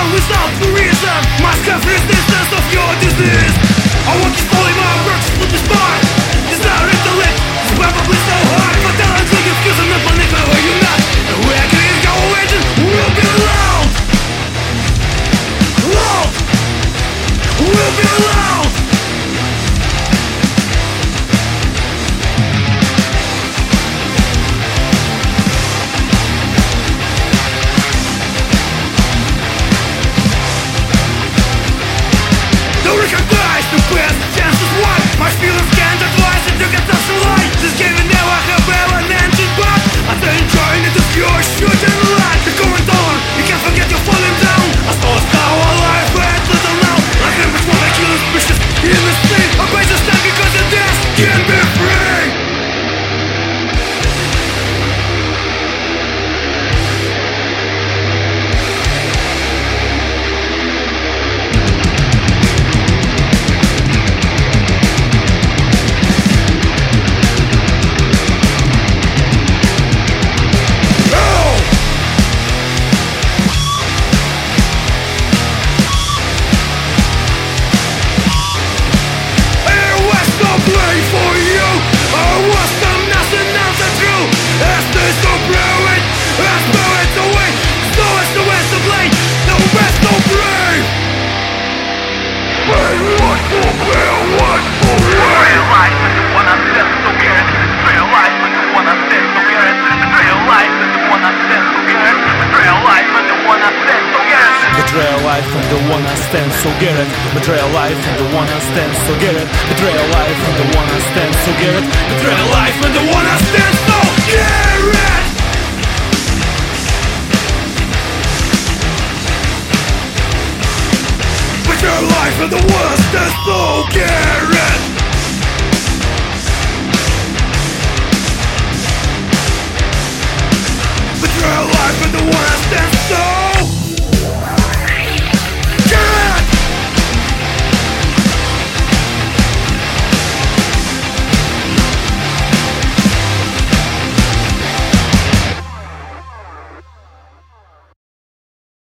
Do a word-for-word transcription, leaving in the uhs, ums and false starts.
down without the reason. Must have resistance of your disease. I want to follow my works with the spine. Desire intellect is probably so hard. For talent will give fuse and not money wherever you're not. The way I can go agent will be loud. Loud. Will be loud. Recognize the best chances why my feelings can't advise it. You get such a lie. This game will never have ever ended, but I stay enjoying it as you're shooting light. You're going on, you can't forget you're falling down. I saw a star alive, but little now. Like him before the killing species in the street. I pay the stand because the death can be free. Betrayal life and the one I stand, so get it. Betrayal life and the one I stand, so get it. Betrayal life and the one I stand, so get it. Betrayal life and the one I stand, so get it. Betrayal life and the one I stand, so get it. Betrayal life and the one I stand.